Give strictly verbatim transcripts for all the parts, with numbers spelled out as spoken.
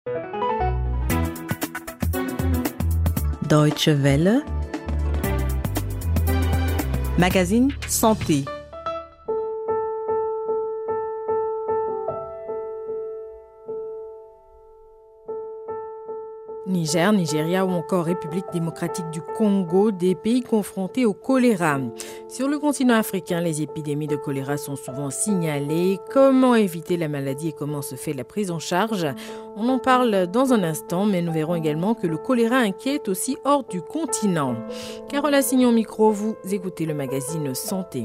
Deutsche Welle, magazine Santé. Niger, Nigeria ou encore République démocratique du Congo, des pays confrontés au choléra. Sur le continent africain, les épidémies de choléra sont souvent signalées. Comment éviter la maladie et comment se fait la prise en charge? On en parle dans un instant, mais nous verrons également que le choléra inquiète aussi hors du continent. Carole Assignon micro, vous écoutez le magazine Santé.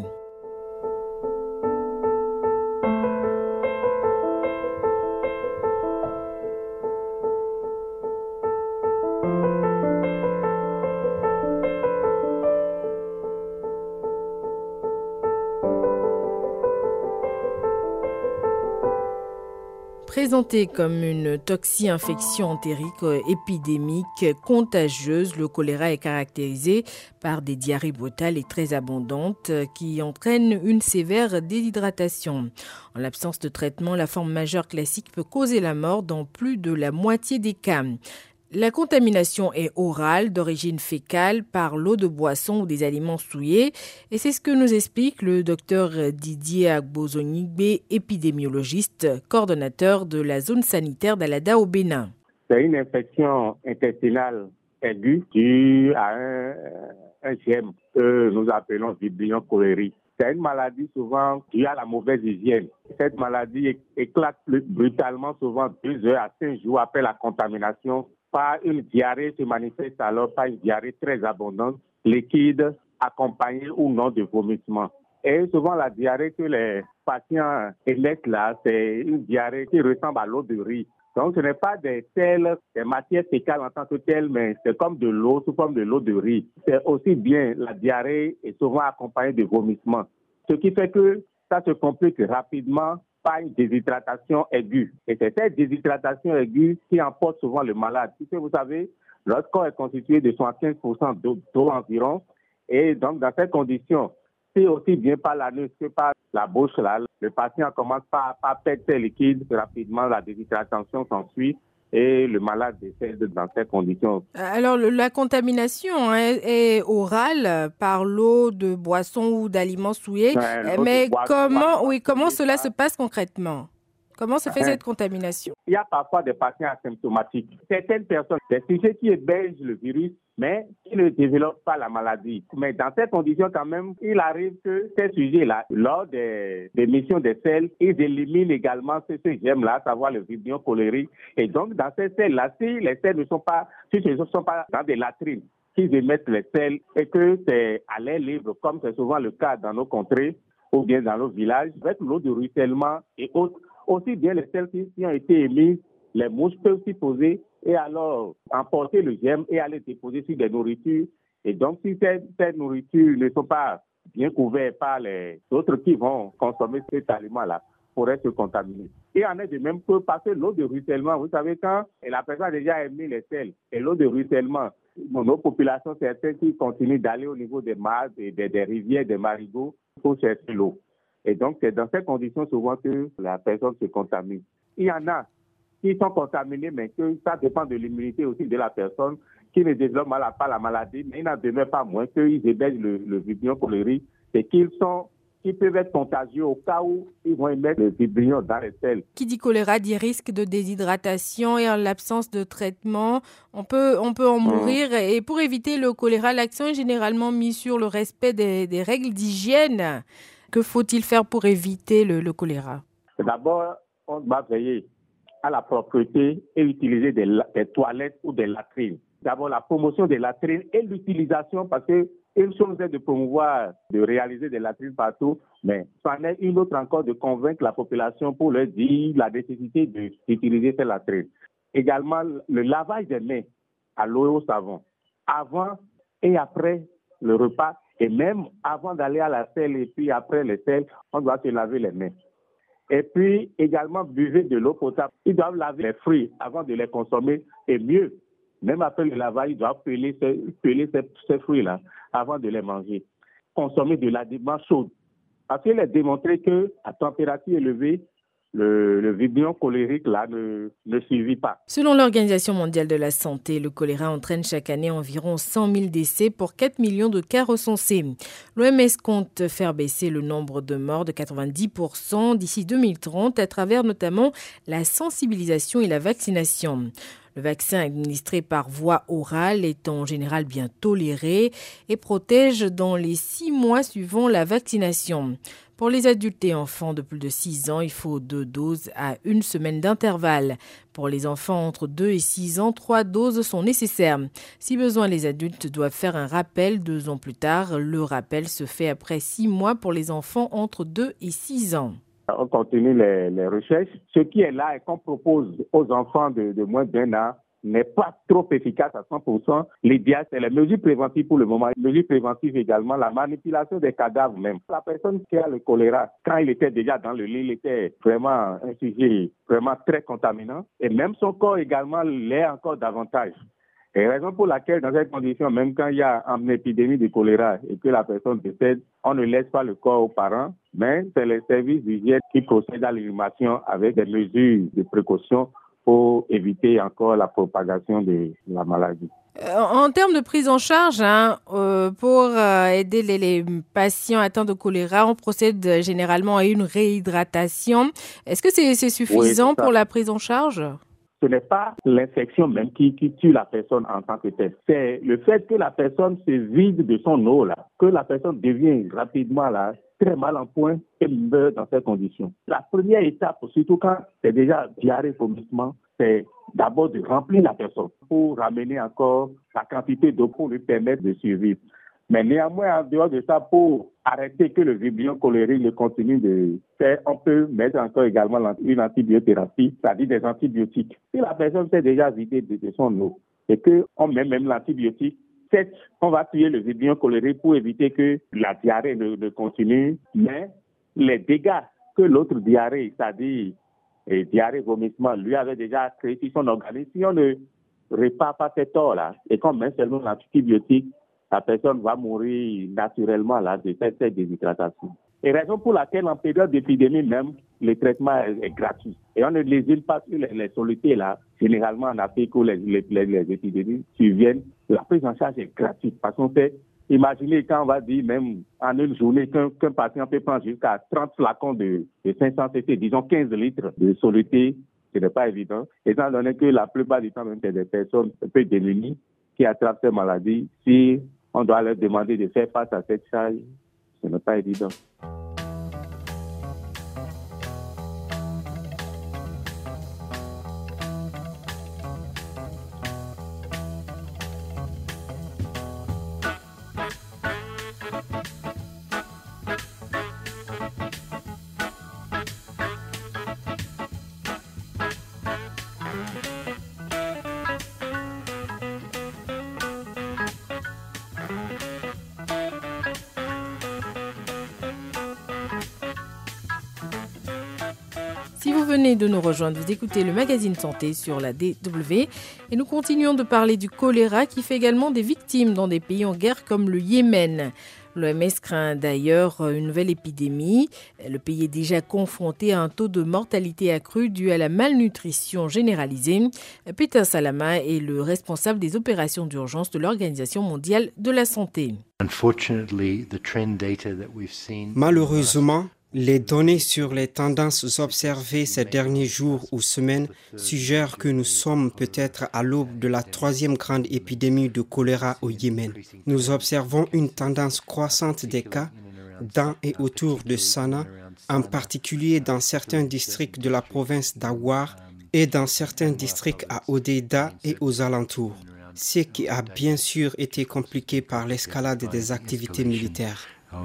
Présenté comme une toxi-infection entérique épidémique contagieuse, le choléra est caractérisé par des diarrhées brutales et très abondantes qui entraînent une sévère déshydratation. En l'absence de traitement, la forme majeure classique peut causer la mort dans plus de la moitié des cas. La contamination est orale, d'origine fécale, par l'eau de boisson ou des aliments souillés. Et c'est ce que nous explique le docteur Didier Agbozonigbe, épidémiologiste, coordonnateur de la zone sanitaire d'Alada au Bénin. C'est une infection intestinale aiguë due à un, un germe que nous appelons Vibrio cholerae. C'est une maladie souvent due à la mauvaise hygiène. Cette maladie éclate brutalement souvent deux heures à cinq jours après la contamination. Par une diarrhée se manifeste alors par une diarrhée très abondante, liquide, accompagnée ou non de vomissement. Et souvent la diarrhée que les patients émettent là, c'est une diarrhée qui ressemble à l'eau de riz. Donc ce n'est pas des selles, des matières fécales en tant que telles, mais c'est comme de l'eau, sous forme de l'eau de riz. C'est aussi bien la diarrhée est souvent accompagnée de vomissement. Ce qui fait que ça se complique rapidement par une déshydratation aiguë. Et c'est cette déshydratation aiguë qui emporte souvent le malade. Puisque vous savez, notre corps est constitué de soixante-quinze pour cent d'eau, d'eau environ. Et donc, dans ces conditions, c'est aussi bien par l'anus que par la bouche, là, le patient commence par, par perdre ses liquides rapidement, la déshydratation s'ensuit. Et le malade décède dans ces conditions. Alors, la contamination est, est orale par l'eau de boisson ou d'aliments souillés. Ouais, mais boisson, comment, oui, comment cela se passe concrètement? Comment se fait cette contamination? Il y a parfois des patients asymptomatiques. Certaines personnes, des sujets qui hébergent le virus, mais qui ne développent pas la maladie. Mais dans ces conditions, quand même, il arrive que ces sujets-là, lors des, des missions des selles, ils éliminent également ce, ce germe-là, à savoir le Vibrio cholerae. Et donc, dans ces selles-là, si les selles ne sont pas, si ce ne sont pas dans des latrines, qu'ils émettent les selles et que c'est à l'air libre, comme c'est souvent le cas dans nos contrées ou bien dans nos villages, avec l'eau de ruissellement et autres, aussi bien les selles qui ont été émises, les mouches peuvent s'y poser et alors emporter le germe et aller déposer sur des nourritures. Et donc, si ces, ces nourritures ne sont pas bien couvertes par les autres qui vont consommer cet aliment-là, pourraient se contaminer. Et en est de même que parce que l'eau de ruissellement, vous savez, quand la personne a déjà émis les selles et l'eau de ruissellement, nos populations, certaines qui continuent d'aller au niveau des mares, des, des, des rivières, des marigots pour chercher l'eau. Et donc, c'est dans ces conditions souvent que la personne se contamine. Il y en a qui sont contaminés, mais que ça dépend de l'immunité aussi de la personne, qui ne développe pas la maladie, mais il n'en demeure pas moins qu'ils hébergent le, le Vibrio cholerae et qu'ils sont, qui peuvent être contagieux au cas où ils vont émettre le Vibrio dans les selles. Qui dit choléra dit risque de déshydratation et en l'absence de traitement, on peut, on peut en mourir. Mmh. Et pour éviter le choléra, l'accent est généralement mis sur le respect des, des règles d'hygiène. Que faut-il faire pour éviter le, le choléra? D'abord, on doit veiller à la propreté et utiliser des, des toilettes ou des latrines. D'abord, la promotion des latrines et l'utilisation, parce que une chose est de promouvoir, de réaliser des latrines partout, mais c'en est une autre encore de convaincre la population pour leur dire la nécessité de, d'utiliser ces latrines. Également, le lavage des mains à l'eau et au savon, avant et après le repas, et même avant d'aller à la selle et puis après les selles, on doit se laver les mains. Et puis également, buvez de l'eau potable. Ils doivent laver les fruits avant de les consommer. Et mieux, même après le lavage, ils doivent peler ces, peler ces, ces fruits-là avant de les manger. Consommer de l'aliment chaud. Parce qu'il est démontré qu'à température élevée, le, le vibrio cholérique là ne, ne suivit pas. Selon l'Organisation mondiale de la santé, le choléra entraîne chaque année environ cent mille décès pour quatre millions de cas recensés. L'O M S compte faire baisser le nombre de morts de quatre-vingt-dix pour cent d'ici deux mille trente à travers notamment la sensibilisation et la vaccination. Le vaccin administré par voie orale est en général bien toléré et protège dans les six mois suivant la vaccination. Pour les adultes et enfants de plus de six ans, il faut deux doses à une semaine d'intervalle. Pour les enfants entre deux et six ans, trois doses sont nécessaires. Si besoin, les adultes doivent faire un rappel deux ans plus tard. Le rappel se fait après six mois pour les enfants entre deux et six ans. On continue les, les recherches. Ce qui est là et qu'on propose aux enfants de, de moins d'un an n'est pas trop efficace à cent pour cent. L'idéal, c'est les mesures préventives pour le moment. Les mesures préventives également, la manipulation des cadavres même. La personne qui a le choléra, quand il était déjà dans le lit, il était vraiment un sujet vraiment très contaminant. Et même son corps également l'est encore davantage. Et raison pour laquelle, dans cette condition, même quand il y a une épidémie de choléra et que la personne décède, on ne laisse pas le corps aux parents, mais c'est les services d'hygiène qui procèdent à l'inhumation avec des mesures de précaution pour éviter encore la propagation de la maladie. En termes de prise en charge, hein, euh, pour euh, aider les, les patients atteints de choléra, on procède généralement à une réhydratation. Est-ce que c'est, c'est suffisant oui, c'est pour la prise en charge ? Ce n'est pas l'infection même qui, qui tue la personne en tant que telle. C'est le fait que la personne se vide de son eau, là, que la personne devient rapidement là, très mal en point et meurt dans ces conditions. La première étape, surtout quand c'est déjà diarrhée, vomissement, c'est d'abord de remplir la personne pour ramener encore la quantité d'eau pour lui permettre de survivre. Mais néanmoins, en dehors de ça, pour arrêter que le vibrio cholérique ne continue de faire, on peut mettre encore également une antibiothérapie, c'est-à-dire des antibiotiques. Si la personne s'est déjà vidée de, de son eau et qu'on met même l'antibiotique, certes, on va tuer le vibrio cholérique pour éviter que la diarrhée ne, ne continue, mais les dégâts que l'autre diarrhée, c'est-à-dire et diarrhée, vomissement, lui avait déjà créé sur son organisme. Si on ne répare pas ces torts-là et qu'on met seulement l'antibiotique, la personne va mourir naturellement là, de cette déshydratation. Et raison pour laquelle, en période d'épidémie même, le traitement est, est gratuit. Et on ne lésine pas sur les, les solutés là. Généralement, en Afrique où les, les, les, les épidémies surviennent, la prise en charge est gratuite. Parce qu'on fait, imaginez quand on va dire même en une journée qu'un, qu'un patient peut prendre jusqu'à trente flacons de, de cinq cents centilitres, disons quinze litres de soluté, ce n'est pas évident. Étant donné que la plupart du temps, même, c'est des personnes un peu démunies qui attrapent ces maladies. Si on doit leur demander de faire face à cette charge, ce n'est pas évident. Si vous venez de nous rejoindre, vous écoutez le magazine Santé sur la D W et nous continuons de parler du choléra qui fait également des victimes dans des pays en guerre comme le Yémen. L'O M S craint d'ailleurs une nouvelle épidémie. Le pays est déjà confronté à un taux de mortalité accru dû à la malnutrition généralisée. Peter Salama est le responsable des opérations d'urgence de l'Organisation mondiale de la santé. Malheureusement, les données sur les tendances observées ces derniers jours ou semaines suggèrent que nous sommes peut-être à l'aube de la troisième grande épidémie de choléra au Yémen. Nous observons une tendance croissante des cas dans et autour de Sanaa, en particulier dans certains districts de la province d'Awar et dans certains districts à Hodeïda et aux alentours, ce qui a bien sûr été compliqué par l'escalade des activités militaires.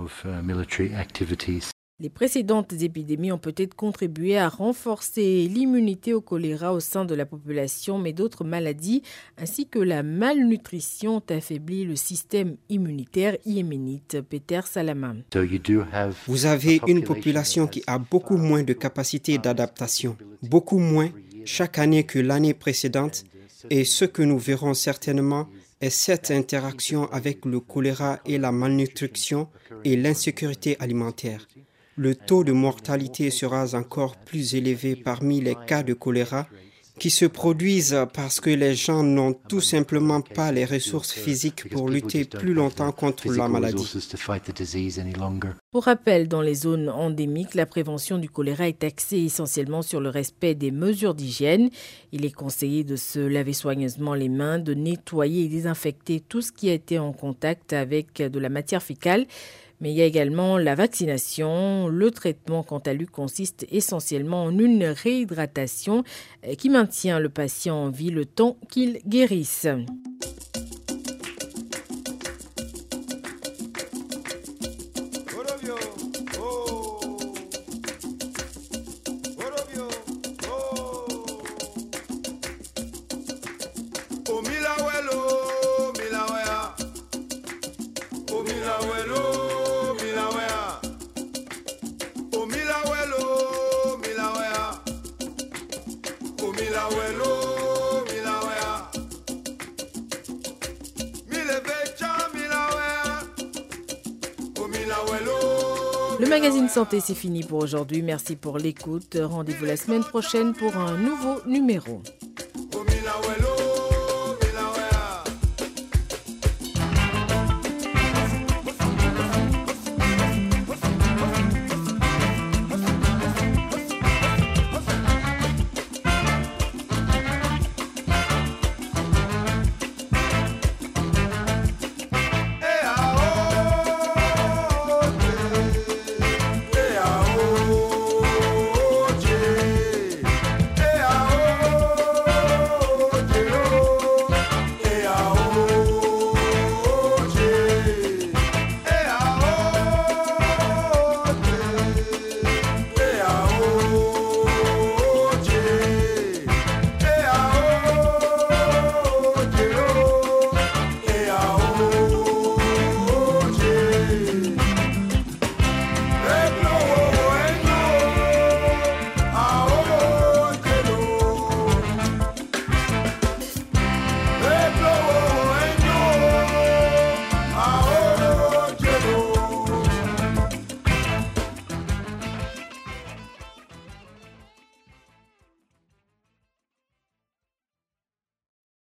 Les précédentes épidémies ont peut-être contribué à renforcer l'immunité au choléra au sein de la population, mais d'autres maladies ainsi que la malnutrition ont affaibli le système immunitaire yéménite. Peter Salama. Vous avez une population qui a beaucoup moins de capacité d'adaptation, beaucoup moins chaque année que l'année précédente, et ce que nous verrons certainement est cette interaction avec le choléra et la malnutrition et l'insécurité alimentaire. le taux de mortalité sera encore plus élevé parmi les cas de choléra qui se produisent parce que les gens n'ont tout simplement pas les ressources physiques pour lutter plus longtemps contre la maladie. Pour rappel, dans les zones endémiques, la prévention du choléra est axée essentiellement sur le respect des mesures d'hygiène. Il est conseillé de se laver soigneusement les mains, de nettoyer et désinfecter tout ce qui a été en contact avec de la matière fécale. Mais il y a également la vaccination. Le traitement, quant à lui, consiste essentiellement en une réhydratation qui maintient le patient en vie le temps qu'il guérisse. Le magazine Santé, c'est fini pour aujourd'hui. Merci pour l'écoute. Rendez-vous la semaine prochaine pour un nouveau numéro.